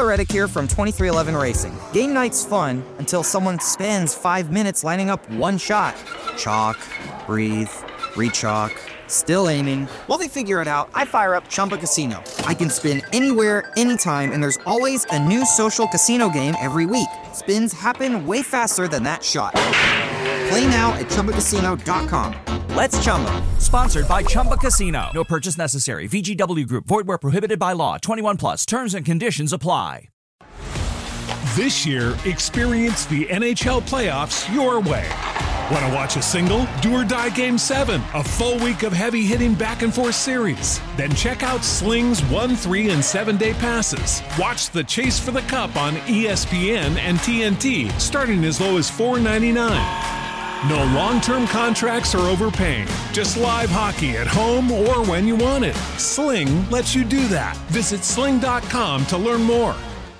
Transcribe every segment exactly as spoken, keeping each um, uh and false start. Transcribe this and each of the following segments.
Reddick here from twenty-three eleven Racing. Game night's fun until someone spends five minutes lining up one shot. Chalk, breathe, re-chalk, still aiming. While they figure it out, I fire up Chumba Casino. I can spin anywhere, anytime, and there's always a new social casino game every week. Spins happen way faster than that shot. Play now at Chumba Casino dot com. Let's Chumba. Sponsored by Chumba Casino. No purchase necessary. V G W Group. Void where prohibited by law. twenty-one plus. Terms and conditions apply. This year, experience the N H L playoffs your way. Want to watch a single? Do or die Game seven, a full week of heavy-hitting back-and-forth series. Then check out Sling's one, three, and seven-day passes. Watch the Chase for the Cup on E S P N and T N T, starting as low as four ninety-nine. No long-term contracts or overpaying. Just live hockey at home or when you want it. Sling lets you do that. Visit sling dot com to learn more.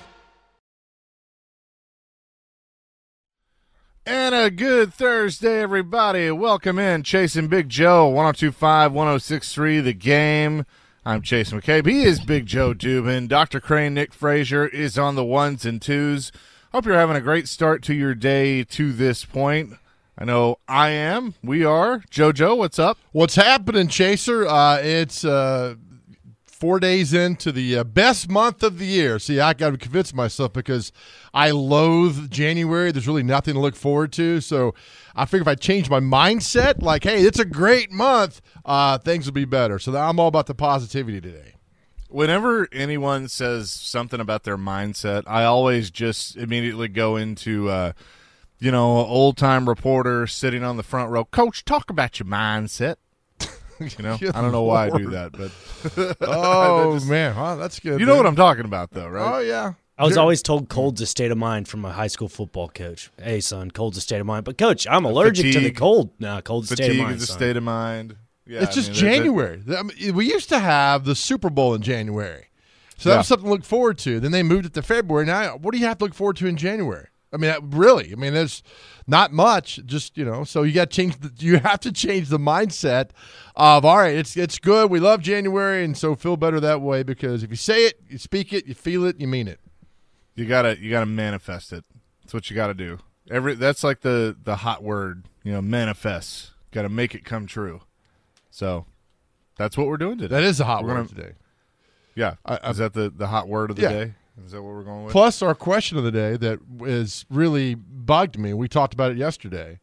And a good Thursday, everybody. Welcome in. Chasing Big Joe, one oh two point five, one oh six point three, The Game. I'm Chase McCabe. He is Big Joe Dubin. Doctor Crane, Nick Frazier is on the ones and twos. Hope you're having a great start to your day to this point. I know I am. We are. JoJo, what's up? What's happening, Chaser? Uh, it's uh, four days into the uh, best month of the year. See, I got to convince myself because I loathe January. There's really nothing to look forward to. So I figure if I change my mindset, like, hey, it's a great month, uh, things will be better. So I'm all about the positivity today. Whenever anyone says something about their mindset, I always just immediately go into uh, – you know, old-time reporter sitting on the front row. Coach, talk about your mindset. You know, I don't know why I do that, but oh just, man, wow, that's good. You man. know what I'm talking about, though, right? Oh yeah. I was You're, always told cold's a state of mind from my high school football coach. Hey, son, cold's a state of mind. But coach, I'm allergic Fatigue, to the cold. No, cold's a state of mind. Fatigue is a son. state of mind. Yeah, it's I just mean, January. I mean, we used to have the Super Bowl in January, so that yeah. was something to look forward to. Then they moved it to February. Now, what do you have to look forward to in January? I mean, really. I mean, there's not much. Just you know, so you got to change. The, you have to change the mindset of all right. It's it's good. We love January, and so feel better that way because if you say it, you speak it, you feel it, you mean it. You gotta you gotta manifest it. That's what you gotta do. Every that's like the the hot word. You know, manifest. Got to make it come true. So that's what we're doing today. That is a hot we're word gonna, today. Yeah, I, I, is that the the hot word of the yeah. day? Is that what we're going with? Plus, our question of the day that is really bugged me. We talked about it yesterday.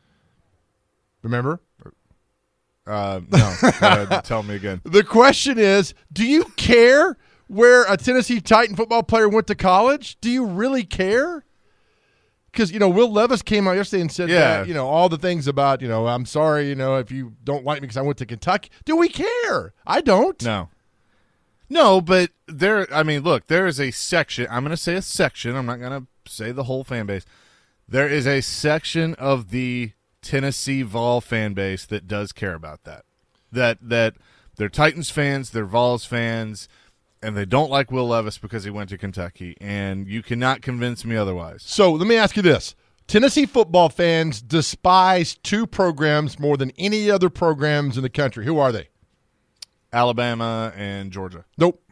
Remember? Uh, no. Go ahead, tell me again. The question is, do you care where a Tennessee Titan football player went to college? Do you really care? Because, you know, Will Levis came out yesterday and said yeah. that, you know, all the things about, you know, I'm sorry, you know, if you don't like me because I went to Kentucky. Do we care? I don't. No. No, but there, I mean, look, there is a section. I'm going to say a section. I'm not going to say the whole fan base. There is a section of the Tennessee Vol fan base that does care about that. That that they're Titans fans, they're Vols fans, and they don't like Will Levis because he went to Kentucky. And you cannot convince me otherwise. So let me ask you this. Tennessee football fans despise two programs more than any other programs in the country. Who are they? Alabama and Georgia. Nope.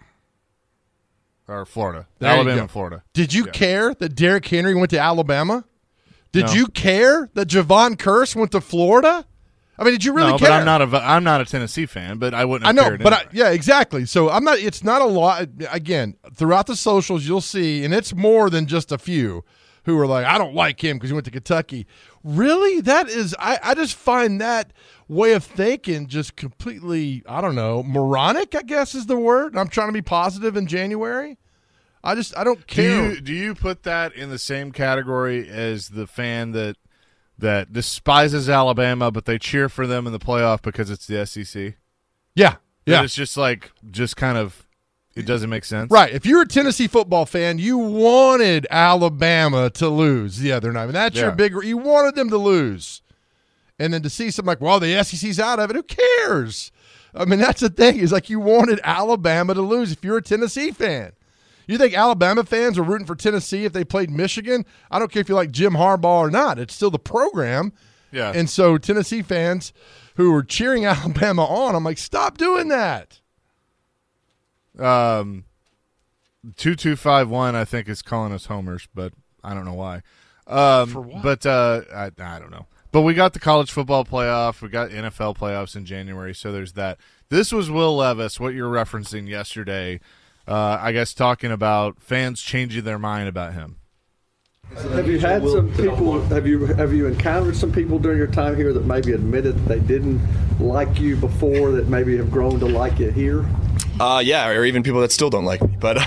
Or Florida. There Alabama and Florida. Did you yeah. care that Derrick Henry went to Alabama? Did No. you care that Javon Curse went to Florida? I mean, did you really no, care? but I'm not a I'm not a Tennessee fan, but I wouldn't have I know, cared but I, anyway. yeah, exactly. So I'm not. It's not a lot. Again, throughout the socials, you'll see, and it's more than just a few who are like, I don't like him because he went to Kentucky. Really, that is. I I just find that way of thinking just completely. I don't know, moronic. I guess is the word. I'm trying to be positive in January. I just I don't Do care. you do you put that in the same category as the fan that that despises Alabama, but they cheer for them in the playoff because it's the S E C? yeah, yeah. That it's just like just kind of it doesn't make sense, Right. If you're a Tennessee football fan, you wanted Alabama to lose the other night. I mean, that's Yeah. your big – you wanted them to lose. And then to see something like, well, the S E C's out of it, who cares? I mean, that's the thing is like you wanted Alabama to lose if you're a Tennessee fan. You think Alabama fans are rooting for Tennessee if they played Michigan? I don't care if you like Jim Harbaugh or not. It's still the program. Yeah. And so Tennessee fans who are cheering Alabama on, I'm like, stop doing that. Um, two two five one, I think, is calling us homers, but I don't know why. Um, For what? But uh, I, I don't know. But we got the college football playoff. We got N F L playoffs in January, so there's that. This was Will Levis, what you're referencing yesterday, uh, I guess talking about fans changing their mind about him. Have you had some people, have you have you encountered some people during your time here that maybe admitted that they didn't like you before that maybe have grown to like you here? Uh, yeah, or even people that still don't like me. But,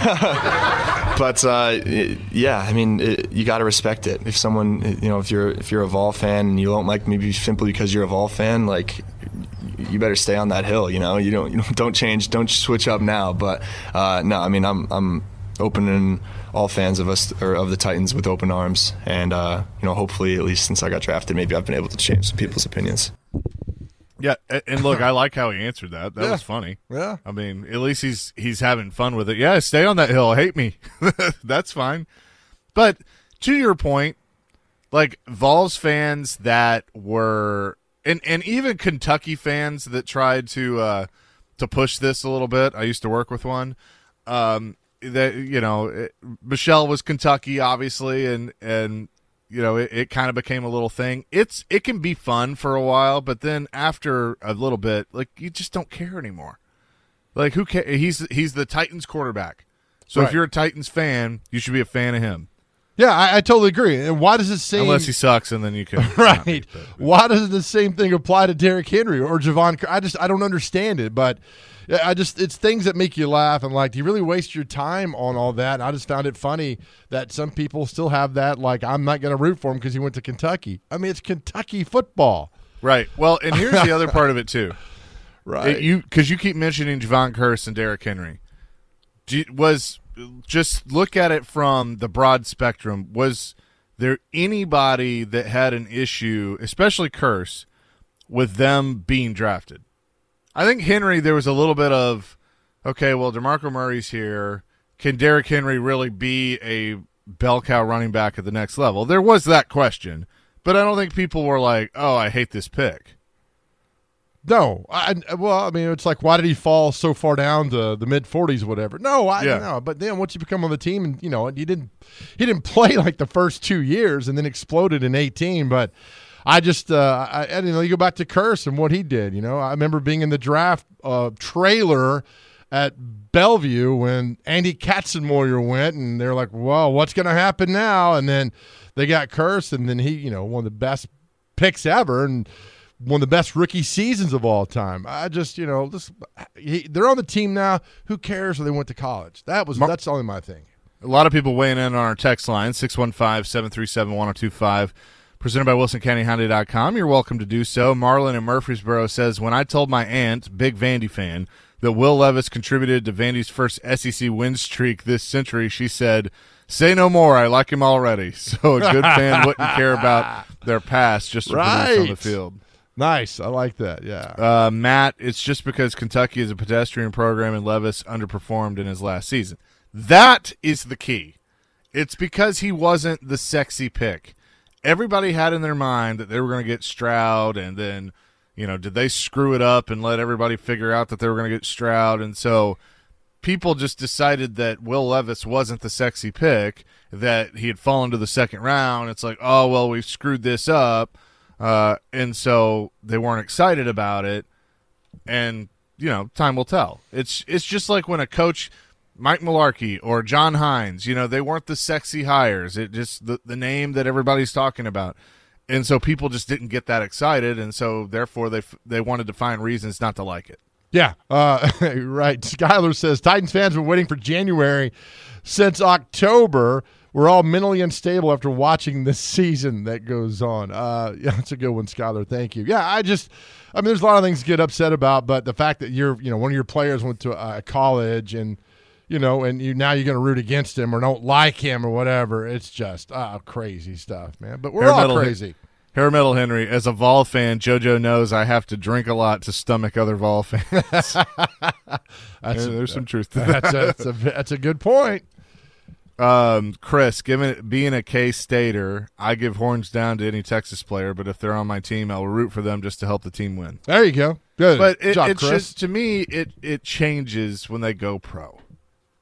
but uh, it, yeah, I mean, it, you got to respect it. If someone, you know, if you're if you're a Vol fan and you don't like me simply because you're a Vol fan, like, you better stay on that hill. You know, you don't you know, don't change, don't switch up now. But uh, no, I mean, I'm I'm opening all fans of us or of the Titans with open arms, and uh, you know, hopefully, at least since I got drafted, maybe I've been able to change some people's opinions. Yeah, and look, I like how he answered that. That Yeah. was funny. Yeah. I mean, at least he's he's having fun with it. Yeah, stay on that hill. Hate me. That's fine. But to your point, like Vols fans that were and, and even Kentucky fans that tried to uh, to push this a little bit. I used to work with one. Um, that you know, it, Michelle was Kentucky, obviously, and and you know, it, it kind of became a little thing. It's it can be fun for a while, but then after a little bit, like you just don't care anymore. Like who cares? He's he's the Titans quarterback, so Right. if you're a Titans fan, you should be a fan of him. Yeah, I, I totally agree. And why does it seem Unless he sucks, and then you can right? Why does the same thing apply to Derrick Henry or Javon? Cur- I just I don't understand it, but I just it's things that make you laugh and like, do you really waste your time on all that? And I just found it funny that some people still have that. Like, I'm not going to root for him because he went to Kentucky. I mean, it's Kentucky football, Right. Well, and here's the other part of it too. right? It, you because you keep mentioning Javon Curse and Derrick Henry. Do you- was just look at it from the broad spectrum. Was there anybody that had an issue, especially Curse, with them being drafted? I think Henry, there was a little bit of, okay, well, DeMarco Murray's here. Can Derrick Henry really be a bell cow running back at the next level? There was that question, but I don't think people were like, oh, I hate this pick. No, I, well, I mean, it's like, why did he fall so far down to the mid forties, whatever? No, I Yeah. don't know. But then once you become on the team, and you know, he didn't, he didn't play like the first two years, and then exploded in eighteen. But I just, uh, I, I you know, you go back to Curse and what he did. You know, I remember being in the draft uh, trailer at Bellevue when Andy Katzenmoyer went, and they're like, "Well, what's going to happen now?" And then they got Curse, and then he, you know, one of the best picks ever, and one of the best rookie seasons of all time. I just, you know, this he, they're on the team now. Who cares if they went to college? That was Mar- that's only my thing. A lot of people weighing in on our text line, six one five, seven three seven, one oh two five, presented by Wilson County Hyundai dot com. You're welcome to do so. Marlon in Murfreesboro says, when I told my aunt, big Vandy fan, that Will Levis contributed to Vandy's first S E C win streak this century, she said, say no more. I like him already. So a good fan wouldn't care about their past, just to produce on the Right. field. Nice, I like that. Yeah, Uh, Matt, it's just because Kentucky is a pedestrian program and Levis underperformed in his last season. That is the key. It's because he wasn't the sexy pick. Everybody had in their mind that they were going to get Stroud, and then, you know, did they screw it up and let everybody figure out that they were going to get Stroud? And so people just decided that Will Levis wasn't the sexy pick, that he had fallen to the second round. It's like, oh, well, we've screwed this up. Uh, and so they weren't excited about it, and you know, time will tell. It's it's just like when a coach, Mike Mularkey or John Hines, you know, they weren't the sexy hires. It just the the name that everybody's talking about, and so people just didn't get that excited, and so therefore they they wanted to find reasons not to like it. yeah, uh, right. Skyler says Titans fans have been waiting for January since October. We're all mentally unstable after watching this season that goes on. Uh, yeah, that's a good one, Skyler. Thank you. Yeah, I just, I mean, there's a lot of things to get upset about, but the fact that you're, you know, one of your players went to a college and, you know, and you now you're going to root against him or don't like him or whatever. It's just uh, crazy stuff, man. But we're Hair all metal crazy. Hair Metal Henry, as a Vol fan, JoJo knows I have to drink a lot to stomach other Vol fans. That's Yeah, there's some truth to that. that's a, that's a that's a good point. Um, Chris, given being a K-Stater, I give horns down to any Texas player, but if they're on my team, I'll root for them just to help the team win. There you go. Good But it, job, it's Chris. just, to me, it, it changes when they go pro.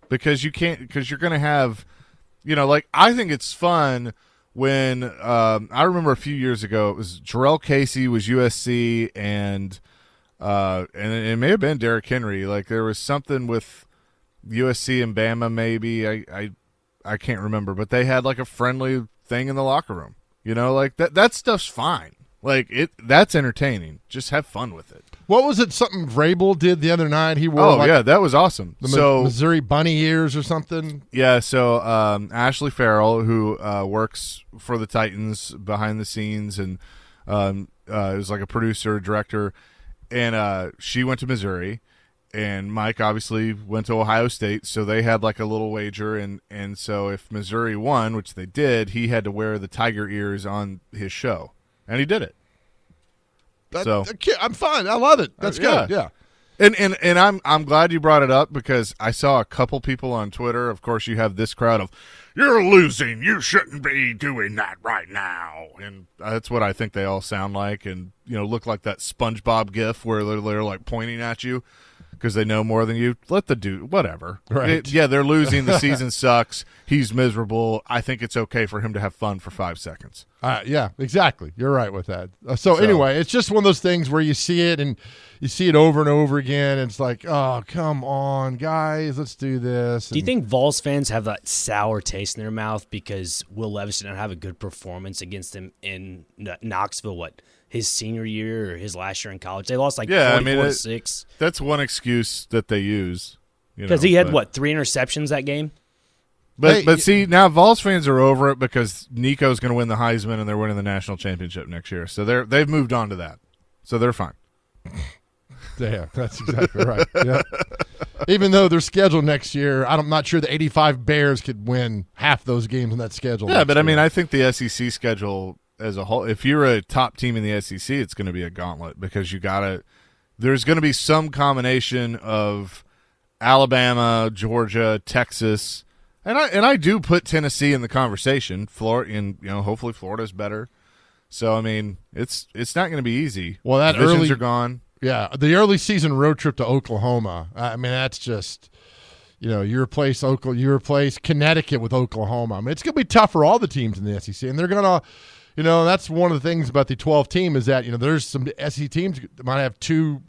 because you can't because you're going to have, you know, like I think it's fun when um, I remember a few years ago it was Jarrell Casey was U S C and uh, and it may have been Derrick Henry. Like there was something with U S C and Bama maybe I I I can't remember, but they had like a friendly thing in the locker room. You know, like that that stuff's fine. Like it that's entertaining. Just have fun with it. What was it? Something Vrabel did the other night. He wore. Oh like yeah, that was awesome. The so Missouri Bunny ears or something. Yeah. So um, Ashley Farrell, who uh, works for the Titans behind the scenes, and um, uh, is like a producer, director, and uh, she went to Missouri, and Mike obviously went to Ohio State. So they had like a little wager, and and so if Missouri won, which they did, he had to wear the tiger ears on his show, and he did it. That, so I'm fine. I love it. That's uh, good. Yeah. And and and I'm I'm glad you brought it up because I saw a couple people on Twitter. Of course, you have this crowd of, "You're losing. You shouldn't be doing that right now." And that's what I think they all sound like, and you know, look like that SpongeBob gif where they're, they're like pointing at you because they know more than you. Let the dude, whatever. Right? It, yeah, they're losing. The season sucks. He's miserable. I think it's okay for him to have fun for five seconds. Uh, yeah, exactly. You're right with that. Uh, so, so anyway, it's just one of those things where you see it and you see it over and over again. And it's like, oh, come on, guys, let's do this. Do you think Vols fans have that sour taste in their mouth because Will Levis didn't have a good performance against them in Knoxville? What, his senior year or his last year in college? They lost like yeah, forty-four I mean, to it, six. That's one excuse that they use. Because he had but. what three interceptions that game. But Hey, but see, now Vols fans are over it because Nico's going to win the Heisman and they're winning the national championship next year. So they're they've moved on to that. So they're fine. Yeah, that's exactly right. Yeah. Even though their schedule next year, I'm not sure the eighty-five Bears could win half those games in that schedule. Yeah, but year. I mean, I think the S E C schedule as a whole, if you're a top team in the S E C, it's going to be a gauntlet because you got to – there's going to be some combination of Alabama, Georgia, Texas – And I and I do put Tennessee in the conversation. Florida, and you know, hopefully Florida's better. So I mean, it's it's not going to be easy. Well, that Divisions early are gone. Yeah, the early season road trip to Oklahoma. I mean, that's just, you know, you replace Oklahoma, you replace Connecticut with Oklahoma. I mean, it's going to be tough for all the teams in the S E C, and they're going to, you know, that's one of the things about the twelve team is that you know there's some S E C teams that might have two,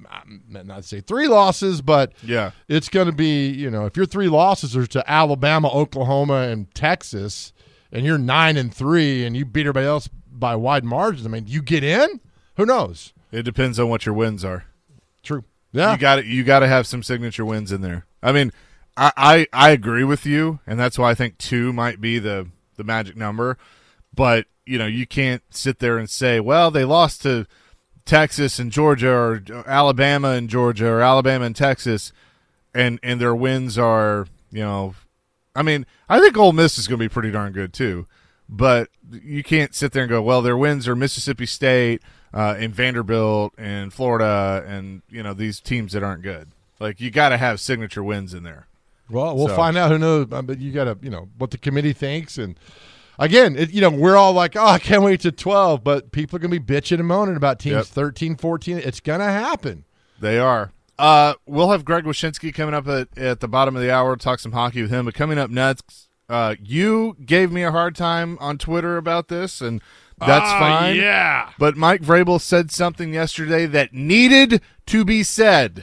not to say three losses, but Yeah. it's going to be, you know, if your three losses are to Alabama, Oklahoma, and Texas, and you're nine and three, and you beat everybody else by wide margins, I mean, you get in. Who knows? It depends on what your wins are. True. Yeah. You got to you got to have some signature wins in there. I mean, I, I I agree with you, and that's why I think two might be the the magic number. But you know, you can't sit there and say, well, they lost to Texas and Georgia, or Alabama and Georgia, or Alabama and Texas, and and their wins are, you know, I mean, I think Ole Miss is going to be pretty darn good too. But you can't sit there and go, well, their wins are Mississippi State uh, and Vanderbilt and Florida and, you know, these teams that aren't good. Like, you got to have signature wins in there. Well, we'll So- find out. Who knows? But you got to, you know, what the committee thinks. And again, it, you know, we're all like, oh, I can't wait to twelve. But people are going to be bitching and moaning about teams Yep. thirteen, fourteen. It's going to happen. They are. Uh, we'll have Greg Wyshynski coming up at, at the bottom of the hour to talk some hockey with him. But coming up next, uh, you gave me a hard time on Twitter about this, and that's Ah, fine. Yeah. But Mike Vrabel said something yesterday that needed to be said.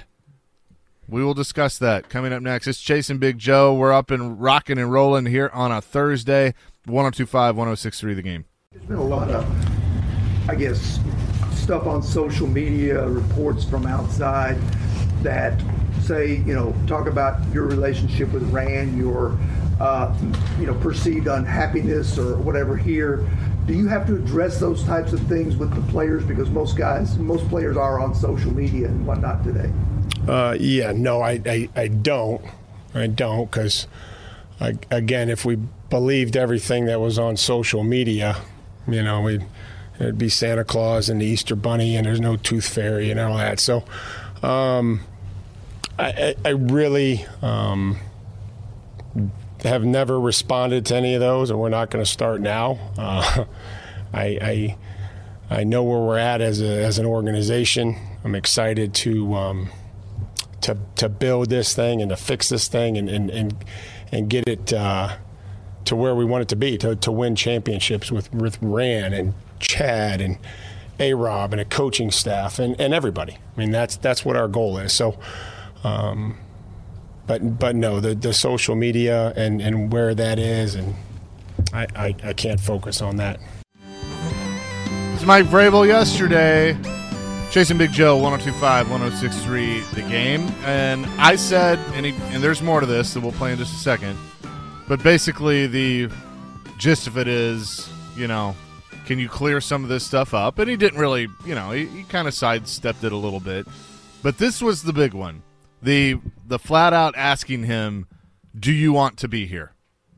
We will discuss that coming up next. It's Chasing Big Joe. We're up and rocking and rolling here on a Thursday. one oh two point five, one oh six point three The Game. There's been a lot of, I guess, stuff on social media, reports from outside that say, you know, talk about your relationship with Rand, your, uh, you know, perceived unhappiness or whatever here. Do you have to address those types of things with the players? Because most guys, most players are on social media and whatnot today. Uh, yeah, no, I, I, I don't. I don't because, again, if we believed everything that was on social media, you know, we'd, it'd be Santa Claus and the Easter Bunny and there's no Tooth Fairy and all that. So um, I, I really um, have never responded to any of those, and we're not going to start now. Uh, I, I I know where we're at as a, as an organization. I'm excited to um, to to build this thing and to fix this thing and and and, and get it uh, to where we want it to be, to to win championships with with Ran and Chad and A-Rob and a coaching staff and, and everybody. I mean, that's that's what our goal is. So, um, but but no, the, the social media and, and where that is, and I, I, I can't focus on that. It's Mike Vrabel yesterday. Chasing Big Joe, one oh two point five, one oh six point three, The Game. And I said, and, he, and there's more to this that we'll play in just a second, but basically the gist of it is, you know, can you clear some of this stuff up? And he didn't really, you know, he, he kind of sidestepped it a little bit. But this was the big one. The the flat out asking him, do you want to be here?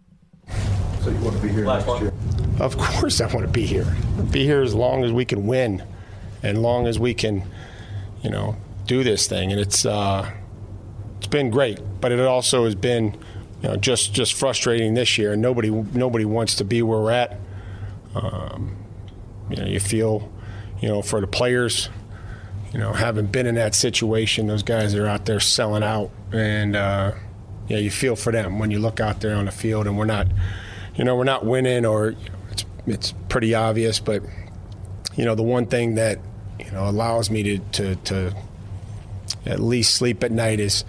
So you want to be here next year? Of course I want to be here. Be here as long as we can win and long as we can, you know, do this thing. And it's uh, it's been great, but it also has been, you know, just, just frustrating this year. And nobody nobody wants to be where we're at. Um, you know, you feel, you know, for the players, you know, having been in that situation, those guys are out there selling out, and uh, yeah, you feel for them when you look out there on the field, and we're not, you know, we're not winning, or you know, it's it's pretty obvious, but you know, the one thing that you know allows me to to, to at least sleep at night is.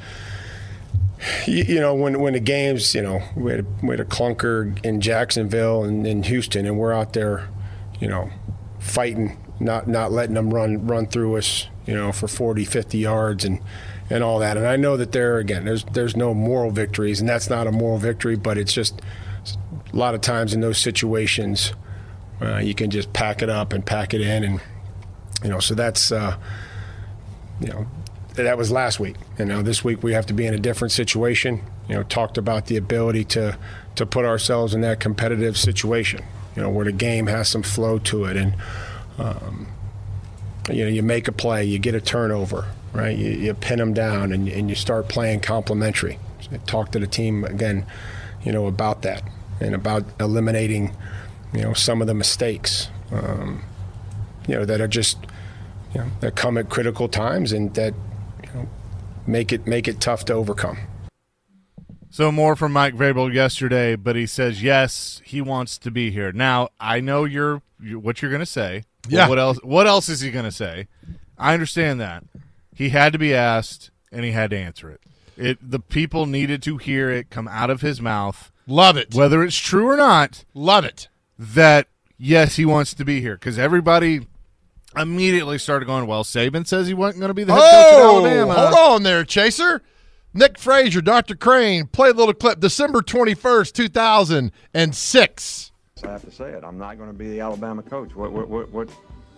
You, you know, when when the games, you know, we had a, we had a clunker in Jacksonville and in Houston, and we're out there, you know, fighting, not not letting them run run through us, you know, for forty, fifty yards and, and all that. And I know that there, again, there's there's no moral victories, and that's not a moral victory, but it's just a lot of times in those situations, uh, you can just pack it up and pack it in, and, you know, so that's, uh, you know, that was last week. You know, this week we have to be in a different situation. You know, talked about the ability to to put ourselves in that competitive situation. You know, where the game has some flow to it, and um, you know, you make a play, you get a turnover, right? You, you pin them down, and and you start playing complementary. So talk to the team again, you know, about that and about eliminating, you know, some of the mistakes, um, you know, that are just, you know, that come at critical times and that. You know, make it make it tough to overcome. So more from Mike Vrabel yesterday, but he says yes, he wants to be here. Now I know you're, you're what you're going to say. Yeah. Well, what else? What else is he going to say? I understand that he had to be asked and he had to answer it. It the people needed to hear it come out of his mouth. Love it, whether it's true or not. Love it. That yes, he wants to be here because everybody. Immediately started going, well, Saban says he wasn't going to be the head oh, coach at Alabama. Hold on there, Chaser. Nick Frazier, Doctor Crane, play a little clip, December twenty-first, two thousand six. I have to say it. I'm not going to be the Alabama coach. What, what, what, what?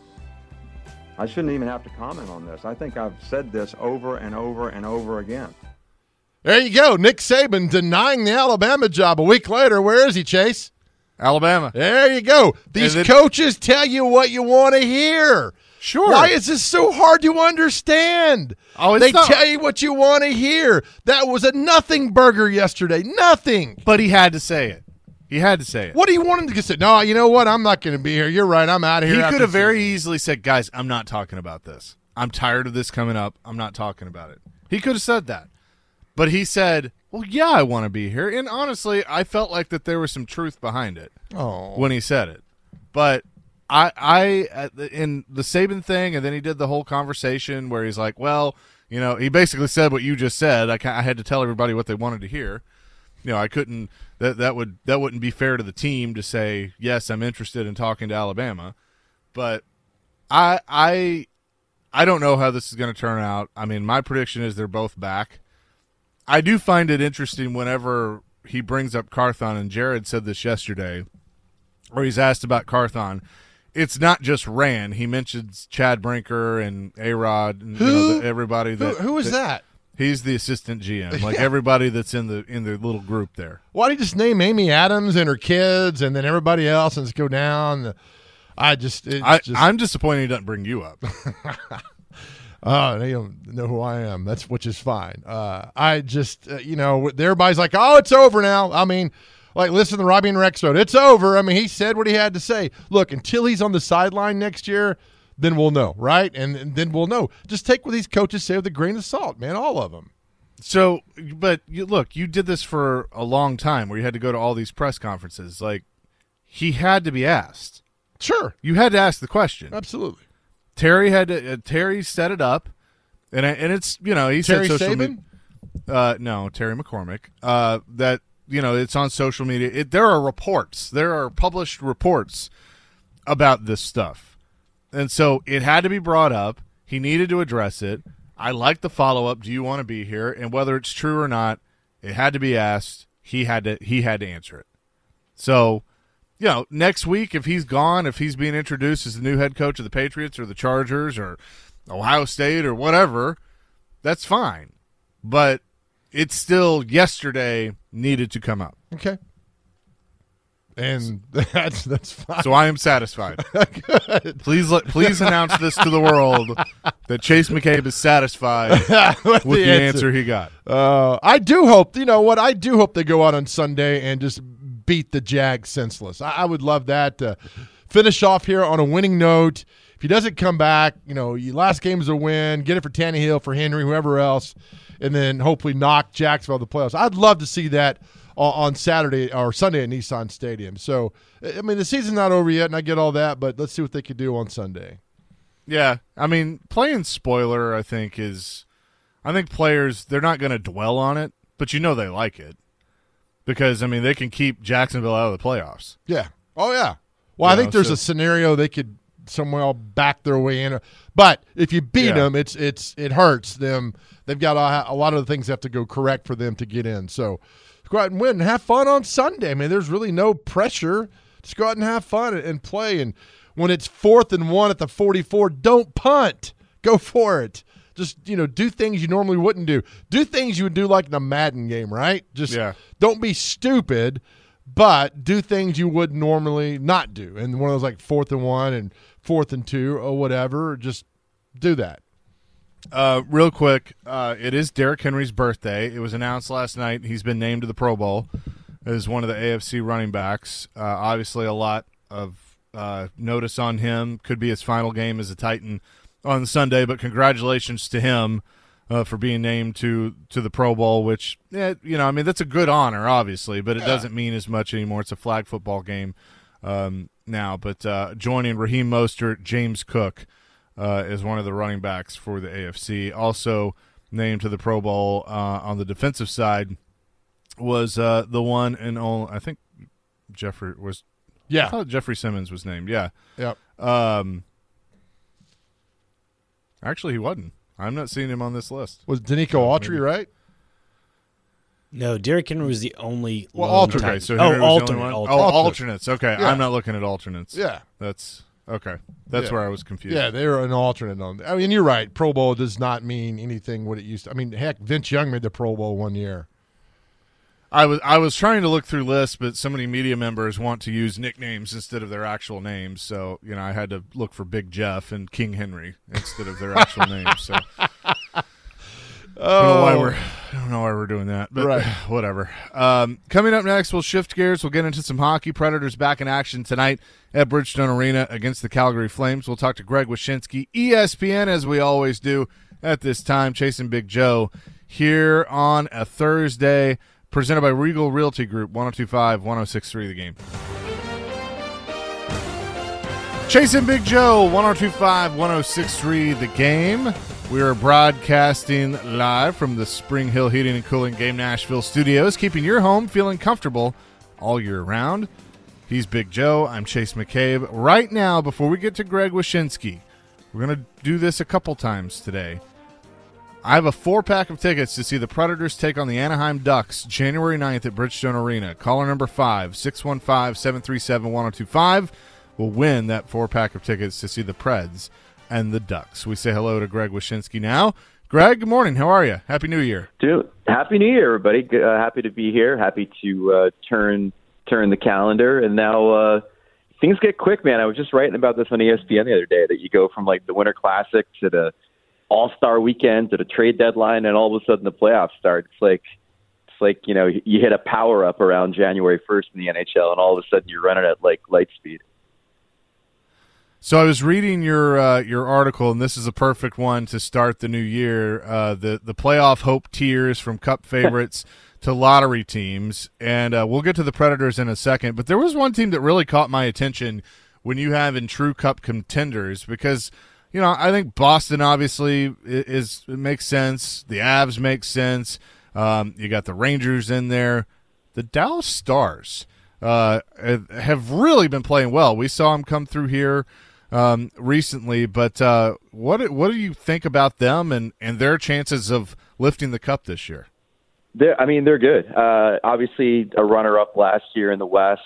I shouldn't even have to comment on this. I think I've said this over and over and over again. There you go. Nick Saban denying the Alabama job. A week later, where is he, Chase? Alabama. There you go. These then, coaches tell you what you want to hear. Sure. Why is this so hard to understand? Oh, it's they not. tell you what you want to hear. That was a nothing burger yesterday. Nothing. But he had to say it. He had to say it. What do you want him to say? No, you know what? I'm not going to be here. You're right. I'm out of here. He could have very easily said, guys, I'm not talking about this. I'm tired of this coming up. I'm not talking about it. He could have said that. But he said, well, yeah, I want to be here. And honestly, I felt like that there was some truth behind it oh. when he said it. But I, I, in the Saban thing, and then he did the whole conversation where he's like, well, you know, he basically said what you just said. I, I had to tell everybody what they wanted to hear. You know, I couldn't, that, that would, that wouldn't be fair to the team to say, yes, I'm interested in talking to Alabama. But I, I, I don't know how this is going to turn out. I mean, my prediction is they're both back. I do find it interesting whenever he brings up Carthon, and Jared said this yesterday, or he's asked about Carthon. It's not just Ran. He mentions Chad Brinker and A-Rod and who? You know, the, everybody. That, who, who is that, that? He's the assistant G M. Like yeah. everybody that's in the in the little group there. Why do you just name Amy Adams and her kids and then everybody else and just go down? I just, it's I, just I'm disappointed he doesn't bring you up. Oh, they don't know who I am. That's which is fine. Uh, I just, uh, you know, everybody's like, oh, it's over now. I mean, like, listen to Robbie and Rex Road. It's over. I mean, he said what he had to say. Look, until he's on the sideline next year, then we'll know, right? And, and then we'll know. Just take what these coaches say with a grain of salt, man, all of them. So, but you, look, you did this for a long time where you had to go to all these press conferences. Like, he had to be asked. Sure. You had to ask the question. Absolutely. Terry had to, uh, Terry set it up, and and it's, you know, he Terry said social Saban? media. Uh, no, Terry McCormick. Uh, that, you know, it's on social media. It, there are reports. There are published reports about this stuff. And so it had to be brought up. He needed to address it. I like the follow-up. Do you want to be here? And whether it's true or not, it had to be asked. He had to he had to answer it. So, you know, next week, if he's gone, if he's being introduced as the new head coach of the Patriots or the Chargers or Ohio State or whatever, that's fine. But it's still yesterday needed to come up. Okay. And that's that's fine. So I am satisfied. Good. Please let please announce this to the world that Chase McCabe is satisfied with, with the, the answer. answer he got. Uh, I do hope, you know what, I do hope they go out on Sunday and just beat the Jags senseless. I, I would love that to finish off here on a winning note. If he doesn't come back, you know, your last game is a win, get it for Tannehill, for Henry, whoever else, and then hopefully knock Jacksonville out of the playoffs. I'd love to see that on Saturday or Sunday at Nissan Stadium. So, I mean, the season's not over yet, and I get all that, but let's see what they can do on Sunday. Yeah, I mean, playing spoiler, I think, is – I think players, they're not going to dwell on it, but you know they like it because, I mean, they can keep Jacksonville out of the playoffs. Yeah. Oh, yeah. Well, you I think know, there's so. a scenario they could somehow back their way in. But if you beat yeah. them, it's it's it hurts them. They've got a, a lot of the things that have to go correct for them to get in. So, go out and win and have fun on Sunday. I mean, there's really no pressure. Just go out and have fun and play. And when it's fourth and one at the forty-four, don't punt. Go for it. Just, you know, do things you normally wouldn't do. Do things you would do like in a Madden game, right? Just yeah. don't be stupid, but do things you would normally not do. And one of those like fourth and one and fourth and two or whatever, just do that. Uh, real quick, uh, it is Derrick Henry's birthday. It was announced last night. He's been named to the Pro Bowl as one of the A F C running backs. Uh, obviously, a lot of uh, notice on him. Could be his final game as a Titan on Sunday, but congratulations to him uh, for being named to, to the Pro Bowl, which, yeah, you know, I mean, that's a good honor, obviously, but it yeah. doesn't mean as much anymore. It's a flag football game um, now. But uh, joining Raheem Mostert, James Cook, Uh, is one of the running backs for the A F C. Also named to the Pro Bowl uh, on the defensive side was uh, the one and only, I think Jeffrey was, yeah. I thought Jeffrey Simmons was named, yeah. Yep. Um, actually, he wasn't. I'm not seeing him on this list. Was Danico Autry, maybe. Right? No, Derrick Henry was the only well, alternate. Okay, so oh, Henry was alternate, the only one? alternate. Oh, alternates. Okay, yeah. I'm not looking at alternates. Yeah. That's okay. That's yeah. where I was confused. Yeah, they were an alternate on. I mean, you're right. Pro Bowl does not mean anything what it used to. I mean, heck, Vince Young made the Pro Bowl one year. I was I was trying to look through lists, but so many media members want to use nicknames instead of their actual names. So, you know, I had to look for Big Jeff and King Henry instead of their actual names. So I don't know why we're I don't know why we're doing that, but right. whatever. Um, coming up next, we'll shift gears. We'll get into some hockey. Predators back in action tonight at Bridgestone Arena against the Calgary Flames. We'll talk to Greg Wyshynski, E S P N, as we always do at this time, chasing Big Joe here on a Thursday, presented by Regal Realty Group, one oh two five, one oh six three The Game. Chasing Big Joe, one oh two five, one oh six three The Game. We are broadcasting live from the Spring Hill Heating and Cooling Game Nashville studios, keeping your home feeling comfortable all year round. He's Big Joe. I'm Chase McCabe. Right now, before we get to Greg Wyshynski, we're going to do this a couple times today. I have a four-pack of tickets to see the Predators take on the Anaheim Ducks January ninth at Bridgestone Arena. Caller number five, six one five, seven three seven, one oh two five will win that four-pack of tickets to see the Preds and the Ducks. We say hello to Greg Wyshynski now. Greg, good morning. How are you? Happy New Year. Dude, Happy New Year, everybody. Uh, happy to be here. Happy to uh, turn turn the calendar. And now uh, things get quick, man. I was just writing about this on E S P N the other day, that you go from like the Winter Classic to the All-Star Weekend to the trade deadline, and all of a sudden the playoffs start. It's like, it's like you know, you hit a power-up around January first in the N H L, and all of a sudden you're running at like light speed. So I was reading your uh, your article, and this is a perfect one to start the new year. Uh, the the playoff hope tiers from Cup favorites to lottery teams, and uh, we'll get to the Predators in a second. But there was one team that really caught my attention when you have in true Cup contenders, because you know I think Boston obviously is, it makes sense. The Avs make sense. Um, you got the Rangers in there. The Dallas Stars uh, have really been playing well. We saw them come through here Um, recently, but uh, what what do you think about them and, and their chances of lifting the cup this year? They're, I mean, they're good. Uh, obviously, a runner-up last year in the West.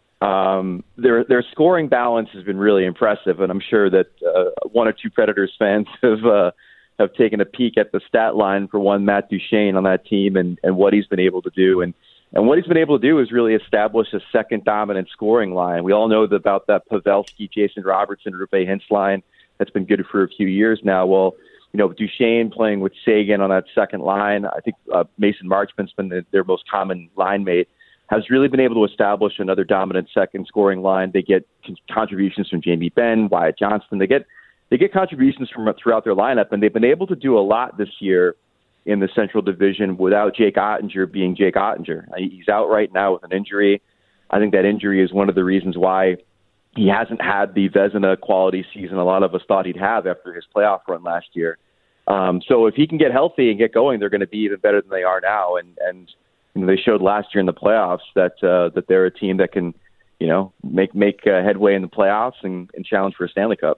Um, their their scoring balance has been really impressive, and I'm sure that uh, one or two Predators fans have uh, have taken a peek at the stat line for one Matt Duchene on that team and, and what he's been able to do. And And what he's been able to do is really establish a second dominant scoring line. We all know about that Pavelski, Jason Robertson, Roope Hintz line that's been good for a few years now. Well, you know, Duchene playing with Sagan on that second line, I think uh, Mason Marchment's been the, their most common line mate, has really been able to establish another dominant second scoring line. They get con- contributions from Jamie Benn, Wyatt Johnston. They get they get contributions from throughout their lineup, and they've been able to do a lot this year in the Central Division without Jake Ottinger being Jake Ottinger. He's out right now with an injury. I think that injury is one of the reasons why he hasn't had the Vezina quality season a lot of us thought he'd have after his playoff run last year. Um, so if he can get healthy and get going, they're going to be even better than they are now. And, and you know, they showed last year in the playoffs that uh, that they're a team that can, you know, make make uh, headway in the playoffs and, and challenge for a Stanley Cup.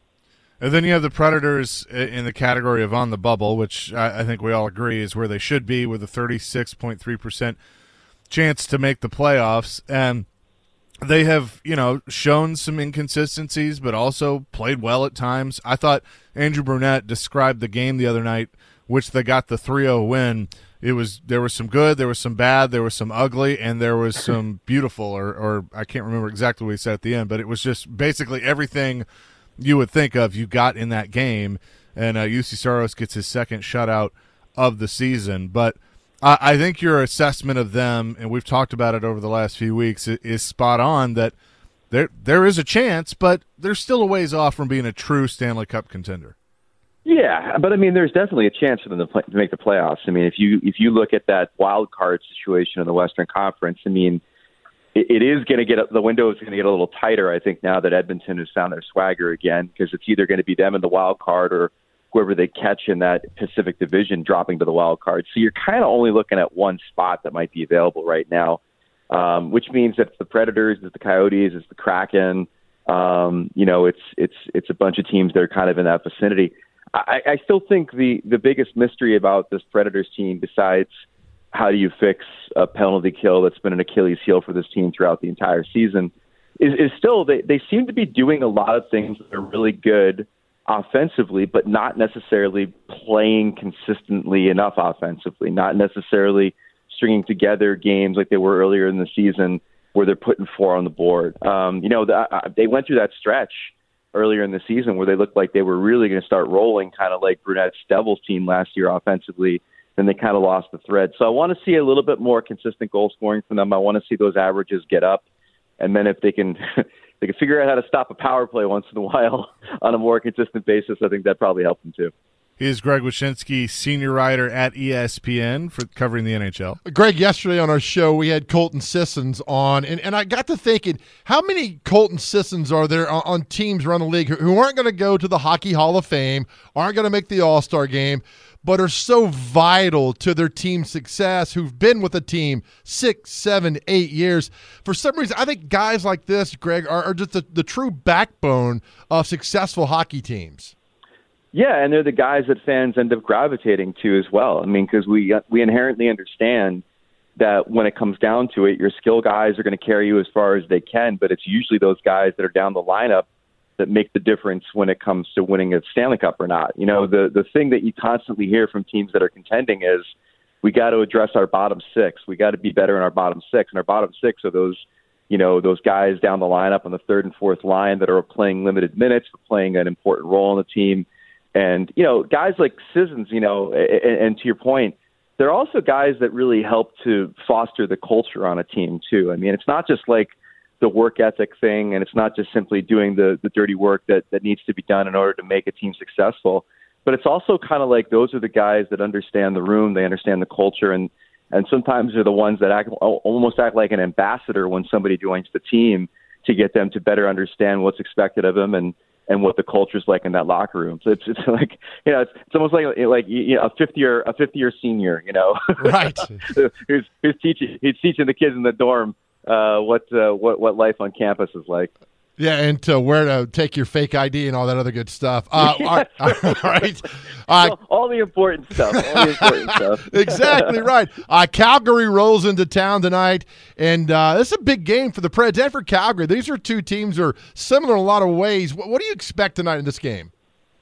And then you have the Predators in the category of on the bubble, which I think we all agree is where they should be, with a thirty-six point three percent chance to make the playoffs. And they have, you know, shown some inconsistencies, but also played well at times. I thought Andrew Brunette described the game the other night, which they got the three oh win. It was there was some good, there was some bad, there was some ugly, and there was some beautiful, or, or I can't remember exactly what he said at the end, but it was just basically everything you would think of you got in that game, and uh, U C Saros gets his second shutout of the season. But I, I think your assessment of them, and we've talked about it over the last few weeks, is spot on, that there there is a chance, but they're still a ways off from being a true Stanley Cup contender. Yeah, but I mean, there's definitely a chance for them to, play, to make the playoffs. I mean, if you if you look at that wild card situation in the Western Conference, I mean, it is going to get the window is going to get a little tighter, I think, now that Edmonton has found their swagger again, because it's either going to be them in the wild card or whoever they catch in that Pacific Division dropping to the wild card. So you're kind of only looking at one spot that might be available right now, um, which means that it's the Predators, it's the Coyotes, it's the Kraken. Um, you know, it's it's it's a bunch of teams that are kind of in that vicinity. I, I still think the the biggest mystery about this Predators team, besides how do you fix a penalty kill that's been an Achilles heel for this team throughout the entire season, is, is still they, they seem to be doing a lot of things that are really good offensively, but not necessarily playing consistently enough offensively, not necessarily stringing together games like they were earlier in the season where they're putting four on the board. Um, you know, the, uh, they went through that stretch earlier in the season where they looked like they were really going to start rolling, kind of like Brunette's Devils team last year offensively. Then they kind of lost the thread. So I want to see a little bit more consistent goal scoring from them. I want to see those averages get up. And then if they can they can figure out how to stop a power play once in a while on a more consistent basis, I think that probably helped them too. He is Greg Wyshynski, senior writer at E S P N for covering the N H L. Greg, yesterday on our show, we had Colton Sissons on, and, and I got to thinking, how many Colton Sissons are there on, on teams around the league who, who aren't going to go to the Hockey Hall of Fame, aren't going to make the All-Star game, but are so vital to their team's success, who've been with the team six, seven, eight years. For some reason, I think guys like this, Greg, are, are just the, the true backbone of successful hockey teams. Yeah, and they're the guys that fans end up gravitating to as well. I mean, because we we inherently understand that when it comes down to it, your skill guys are going to carry you as far as they can, but it's usually those guys that are down the lineup that make the difference when it comes to winning a Stanley Cup or not. You know, the the thing that you constantly hear from teams that are contending is we got to address our bottom six. We got to be better in our bottom six, and our bottom six are those, you know, those guys down the lineup on the third and fourth line that are playing limited minutes, playing an important role on the team. And, you know, guys like Sissons, you know, and, and to your point, they're also guys that really help to foster the culture on a team, too. I mean, it's not just like the work ethic thing, and it's not just simply doing the, the dirty work that, that needs to be done in order to make a team successful. But it's also kind of like those are the guys that understand the room, they understand the culture, and, and sometimes they're the ones that act almost act like an ambassador when somebody joins the team to get them to better understand what's expected of them and, and what the culture's like in that locker room. So it's it's like, you know, it's, it's almost like like you know, a fifth year a fifth year senior, you know, right? who's who's teaching he's teaching the kids in the dorm uh, what uh, what what life on campus is like. Yeah, and to where to take your fake I D and all that other good stuff. Uh, all, all right. Uh, all, all the important stuff. All the important stuff. Exactly right. Uh, Calgary rolls into town tonight, and uh, this is a big game for the Preds and for Calgary. These are two teams that are similar in a lot of ways. What, what do you expect tonight in this game?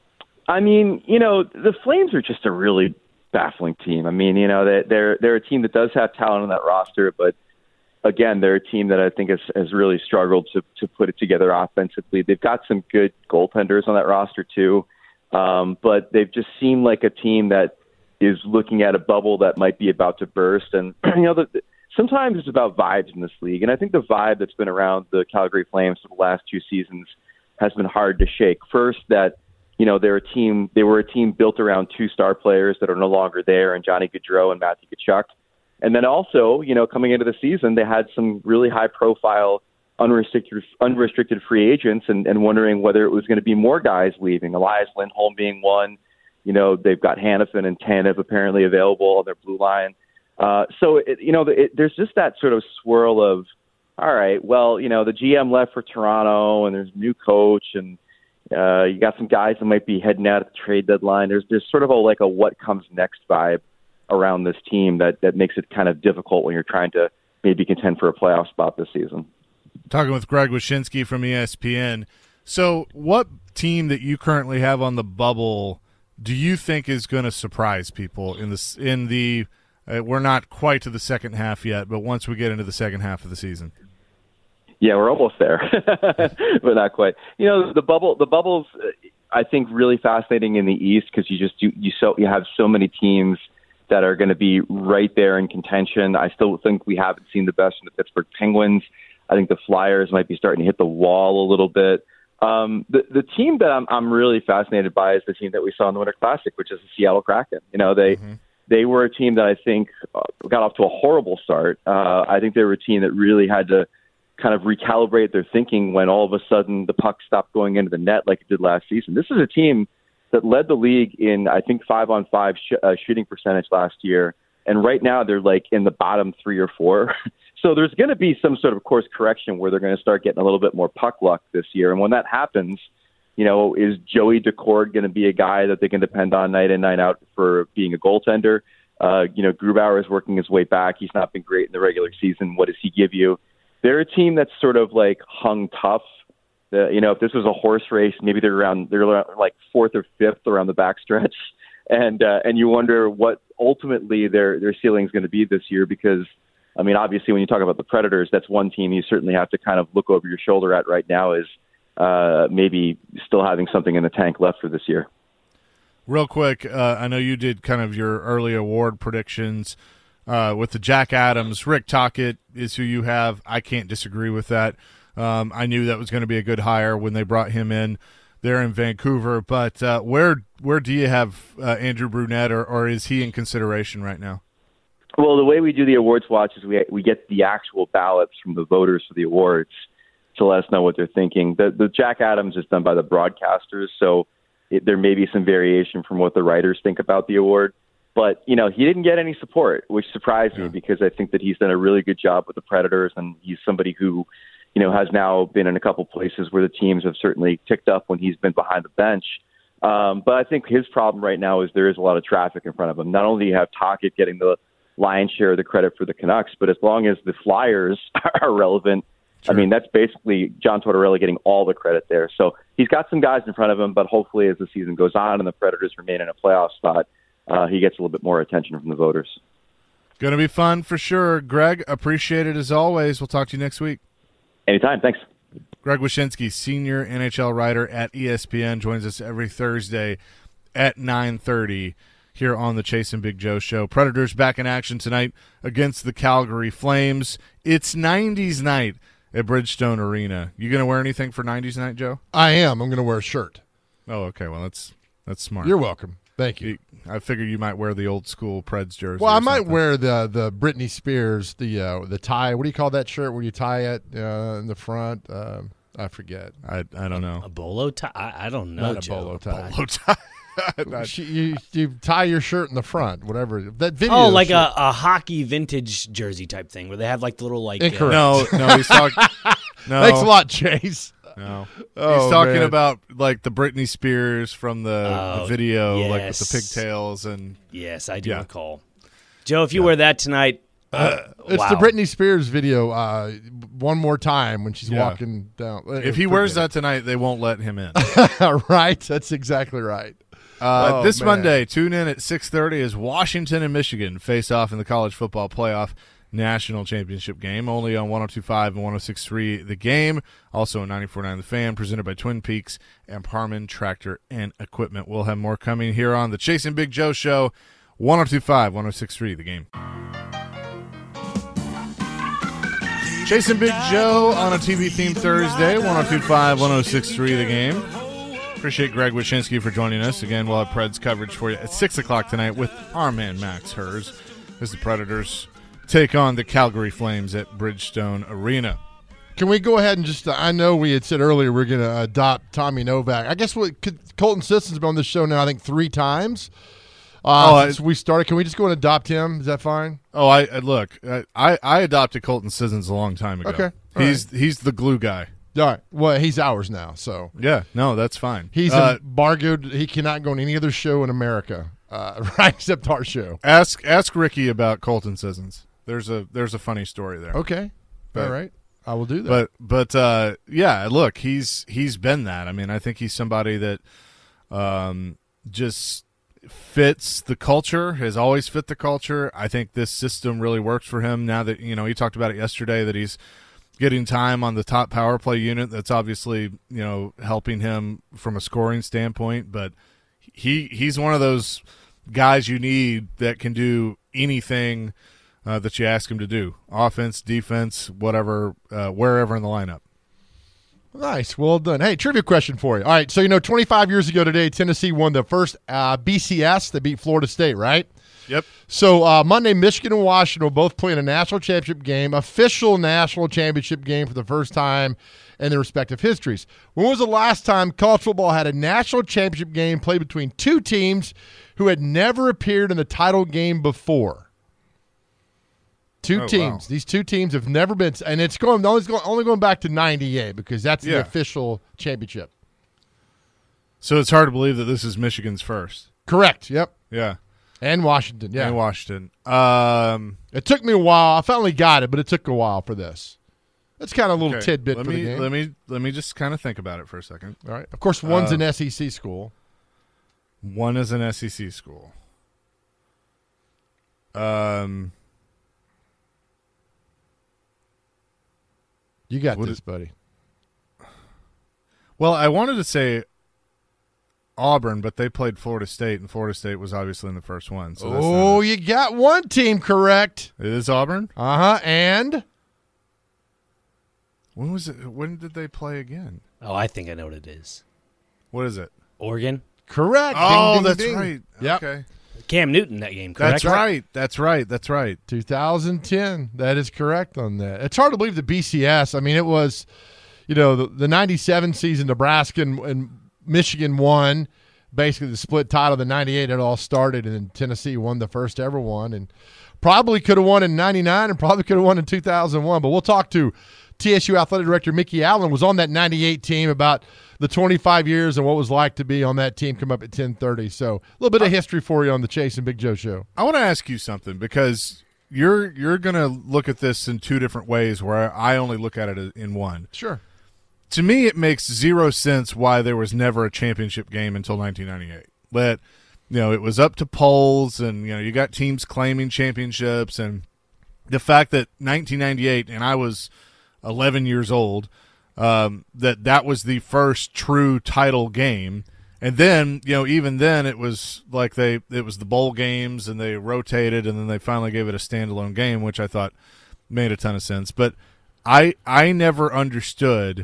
I mean, you know, the Flames are just a really baffling team. I mean, you know, they, they're they're a team that does have talent on that roster, but again, they're a team that I think has, has really struggled to, to put it together offensively. They've got some good goaltenders on that roster too, um, but they've just seemed like a team that is looking at a bubble that might be about to burst. And you know, the, sometimes it's about vibes in this league, and I think the vibe that's been around the Calgary Flames for the last two seasons has been hard to shake. First, that you know they're a team, they were a team built around two star players that are no longer there, and Johnny Gaudreau and Matthew Tkachuk. And then also, you know, coming into the season, they had some really high-profile, unrestricted unrestricted free agents, and, and wondering whether it was going to be more guys leaving. Elias Lindholm being one. You know, they've got Hanifin and Tanev apparently available on their blue line. Uh, so, it, you know, it, there's just that sort of swirl of, all right, well, you know, the G M left for Toronto, and there's a new coach, and uh, you got some guys that might be heading out at the trade deadline. There's there's sort of a like a what comes next vibe around this team that, that makes it kind of difficult when you're trying to maybe contend for a playoff spot this season. Talking with Greg Wyshynski from E S P N. So what team that you currently have on the bubble do you think is going to surprise people in the, in the uh, we're not quite to the second half yet, but once we get into the second half of the season? Yeah, we're almost there, but not quite. You know, the bubble, the bubble's, I think, really fascinating in the East because you just, you, you, so, you have so many teams that are going to be right there in contention. I still think we haven't seen the best in the Pittsburgh Penguins. I think the Flyers might be starting to hit the wall a little bit. Um, the the team that I'm I'm really fascinated by is the team that we saw in the Winter Classic, which is the Seattle Kraken. You know, they mm-hmm. they were a team that I think uh, got off to a horrible start. Uh, I think they were a team that really had to kind of recalibrate their thinking when all of a sudden the puck stopped going into the net like it did last season. This is a team that led the league in, I think, five-on-five sh- uh, shooting percentage last year. And right now they're like in the bottom three or four. So there's going to be some sort of course correction where they're going to start getting a little bit more puck luck this year. And when that happens, you know, is Joey Decord going to be a guy that they can depend on night in, night out for being a goaltender? Uh, you know, Grubauer is working his way back. He's not been great in the regular season. What does he give you? They're a team that's sort of like hung tough. Uh, you know, if this was a horse race, maybe they're around, they're around like fourth or fifth around the backstretch, and uh, and you wonder what ultimately their their ceiling is going to be this year. Because, I mean, obviously, when you talk about the Predators, that's one team you certainly have to kind of look over your shoulder at right now. Is uh, maybe still having something in the tank left for this year. Real quick, uh, I know you did kind of your early award predictions uh, with the Jack Adams. Rick Tocchet is who you have. I can't disagree with that. Um, I knew that was going to be a good hire when they brought him in there in Vancouver. But uh, where where do you have uh, Andrew Brunette, or, or is he in consideration right now? Well, the way we do the awards watch is we we get the actual ballots from the voters for the awards to let us know what they're thinking. The, the Jack Adams is done by the broadcasters, so it, there may be some variation from what the writers think about the award. But, you know, he didn't get any support, which surprised yeah. me because I think that he's done a really good job with the Predators, and he's somebody who – you know, has now been in a couple places where the teams have certainly ticked up when he's been behind the bench. Um, but I think his problem right now is there is a lot of traffic in front of him. Not only do you have Tocchet getting the lion's share of the credit for the Canucks, but as long as the Flyers are relevant, sure. I mean, that's basically John Tortorella getting all the credit there. So he's got some guys in front of him, but hopefully as the season goes on and the Predators remain in a playoff spot, uh, he gets a little bit more attention from the voters. Going to be fun for sure. Greg, appreciate it as always. We'll talk to you next week. Anytime. Thanks. Greg Wyshynski, senior N H L writer at E S P N, joins us every Thursday at nine thirty here on the Chase and Big Joe Show. Predators back in action tonight against the Calgary Flames. It's nineties night at Bridgestone Arena. You going to wear anything for nineties night, Joe? I am. I'm going to wear a shirt. Oh, okay. Well, that's that's smart. You're welcome. Thank you. I figure you might wear the old school Preds jersey. Well, I might something. wear the the Britney Spears, the uh, the tie. What do you call that shirt where you tie it uh, in the front? Um, I forget. I I don't know. A bolo tie? I, I don't know. Not a Joe. bolo tie. Bolo tie. you, you, you tie your shirt in the front, whatever. That video. Oh, like shirt. a, a hockey vintage jersey type thing where they have like the little like. Incorrect. No, no, he's talking. No. Thanks a lot, Chase. No, Oh, he's talking man. about like the Britney Spears from the, Oh, the video, like with yes. the pigtails and. Yes, I do Yeah. recall. Joe, if you wear that tonight, uh, It's wow. the Britney Spears video. Uh, one more time when she's Yeah. walking down. If he wears that tonight, they won't let him in. that, right? That's exactly right. Uh, Oh, this man. Monday, tune in at six thirty as Washington and Michigan face off in the college football playoff national championship game, only on one oh two point five and one oh six point three The Game, also on ninety-four point nine The Fan, presented by Twin Peaks and Harman Tractor and Equipment. We'll have more coming here on the Chasing Big Joe Show, one oh two point five, one oh six point three The Game. Chasing Big Joe on a T V-themed Thursday, one oh two point five, one oh six point three The Game. Appreciate Greg Wyshynski for joining us. Again, we'll have Preds coverage for you at six o'clock tonight with our man Max Hers as the Predators take on the Calgary Flames at Bridgestone Arena. Can we go ahead and just, uh, I know we had said earlier we're going to adopt Tommy Novak. I guess what could, Colton Sisson's been on this show now, I think, three times. Uh, Oh, I- since we started. Can we just go and adopt him? Is that fine? Oh, I, I look, I, I adopted Colton Sissons a long time ago. Okay. All He's he's the glue guy. All right. Well, he's ours now, so. Yeah, no, that's fine. He's uh, embargoed. He cannot go on any other show in America, uh, right, except our show. ask ask Ricky about Colton Sissons. There's a there's a funny story there. Okay. But- All right. I will do that. But but uh, yeah, look, he's he's been that. I mean, I think he's somebody that um, just fits the culture, has always fit the culture. I think this system really works for him now that, you know, he talked about it yesterday that he's getting time on the top power play unit. That's obviously, you know, helping him from a scoring standpoint, but he he's one of those guys you need that can do anything uh, that you ask him to do. Offense, defense, whatever, uh, wherever in the lineup. Nice. Well done. Hey, trivia question for you. All right. So, you know, twenty-five years ago today, Tennessee won the first uh, B C S. They beat Florida State, right? Yep. So, uh, Monday, Michigan and Washington will both play in a national championship game, official national championship game for the first time in their respective histories. When was the last time college football had a national championship game played between two teams who had never appeared in the title game before? Two Oh, teams. wow. These two teams have never been, and it's going only going, only going back to ninety-eight because that's the Yeah. official championship. So it's hard to believe that this is Michigan's first. Correct. Yep. Yeah. And Washington. Yeah. And Washington. Um, it took me a while. I finally got it, but it took a while for this. That's kind of a little okay. tidbit let for me, the game. Let me let me just kind of think about it for a second. All right. Of course, one's Uh, an S E C school. One is an S E C school. Um, You got what this, is- buddy. well, I wanted to say Auburn, but they played Florida State, and Florida State was obviously in the first one. So that's Oh, not you got one team correct. it. It is Auburn. Uh huh. And When was it? When did they play again? Oh, I think I know what it is. What is it? Oregon. correct. Oh, Ding, ding, that's ding. right. Yep. Okay. Cam Newton that game, correct? That's right. That's right. That's right. two thousand ten. That is correct on that. It's hard to believe the B C S. I mean, it was, you know, the, the ninety-seven season, Nebraska and, and Michigan won. Basically, the split title. The ninety-eight, it all started, and then Tennessee won the first ever one. And probably could have won in ninety-nine and probably could have won in two thousand one. But we'll talk to T S U Athletic Director Mickey Allen, was on that ninety-eight team, about the twenty-five years and what it was like to be on that team, come up at ten thirty. So a little bit of history for you on the Chase and Big Joe show. I want to ask you something because you're you're going to look at this in two different ways where I only look at it in one. Sure. To me, it makes zero sense why there was never a championship game until nineteen ninety-eight. But, you know, it was up to polls and, you know, you got teams claiming championships, and the fact that nineteen ninety-eight, and I was eleven years old, um, that that was the first true title game. And then, you know, even then it was like they it was the bowl games and they rotated, and then they finally gave it a standalone game, which I thought made a ton of sense. But I I never understood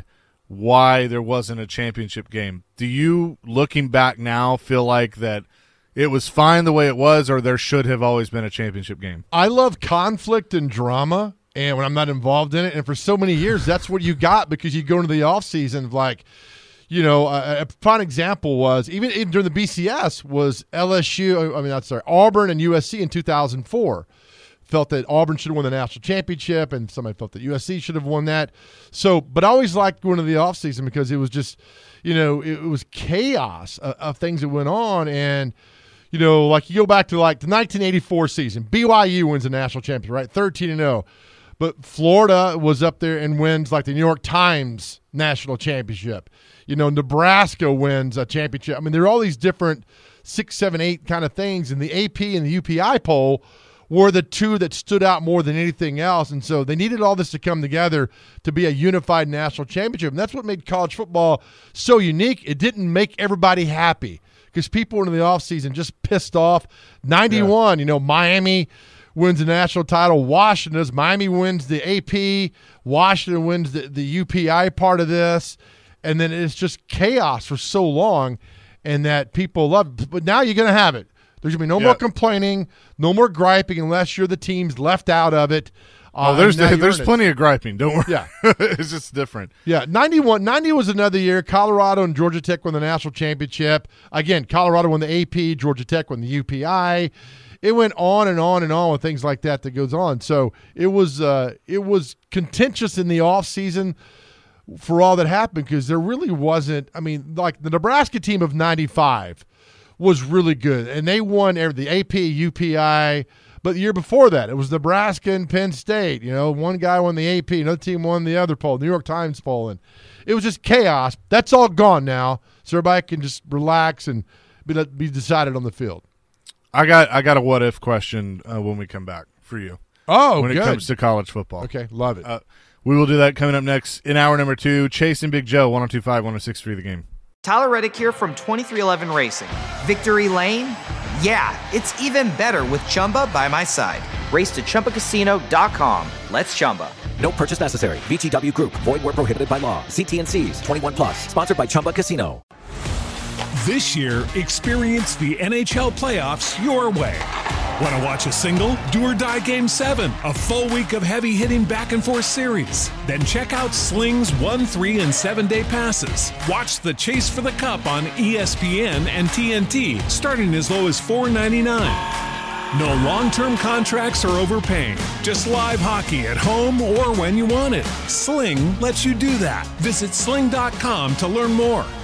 why there wasn't a championship game. Do you, looking back now, feel like that it was fine the way it was, or there should have always been a championship game? I love conflict and drama, and when I'm not involved in it, and for so many years, that's what you got, because you go into the offseason like, you know, a, a prime example was, even, even during the B C S, was L S U, I mean, I'm sorry, Auburn and U S C in two thousand four. Felt that Auburn should have won the national championship, and somebody felt that U S C should have won that. So, but I always liked going to the offseason because it was just, you know, it, it was chaos of, of things that went on. And, you know, like you go back to like the nineteen eighty-four season, B Y U wins the national championship, right? thirteen and oh. But Florida was up there and wins like the New York Times national championship. You know, Nebraska wins a championship. I mean, there are all these different six, seven, eight kind of things, and the A P and the U P I poll were the two that stood out more than anything else. And so they needed all this to come together to be a unified national championship. And that's what made college football so unique. It didn't make everybody happy because people in the offseason just pissed off. ninety-one, yeah. You know, Miami wins the national title. Washington does. Miami wins the A P. Washington wins the, the U P I part of this. And then it's just chaos for so long, and that people love it. But now you're going to have it. There's going to be no yeah. more complaining, no more griping unless you're the team's left out of it. Uh, oh, there's there's plenty of griping. Don't worry. Yeah. It's just different. Yeah, ninety-one, ninety was another year. Colorado and Georgia Tech won the national championship. Again, Colorado won the A P, Georgia Tech won the U P I. It went on and on and on with things like that that goes on. So it was uh, it was contentious in the offseason for all that happened because there really wasn't – I mean, like the Nebraska team of ninety-five – was really good, and they won every, the A P, U P I, but the year before that, it was Nebraska and Penn State. You know, one guy won the A P, another team won the other poll, New York Times poll, and it was just chaos. That's all gone now, so everybody can just relax and be, be decided on the field. I got I got a what-if question uh, when we come back for you. Oh, when good. it comes to college football. Okay, love it. Uh, we will do that coming up next in hour number two. Chase and Big Joe, one oh two point five, one oh six point three The Game. Tyler Reddick here from twenty-three eleven Racing. Victory Lane? Yeah, it's even better with Chumba by my side. Race to Chumba Casino dot com. Let's Chumba. No purchase necessary. V G W Group. Void where prohibited by law. See T and C's. twenty-one plus. Sponsored by Chumba Casino. This year, experience the N H L playoffs your way. Want to watch a single, do or die Game seven, a full week of heavy-hitting back-and-forth series? Then check out Sling's one, three, and seven-day passes. Watch the Chase for the Cup on E S P N and T N T, starting as low as four ninety-nine. No long-term contracts or overpaying. Just live hockey at home or when you want it. Sling lets you do that. Visit sling dot com to learn more.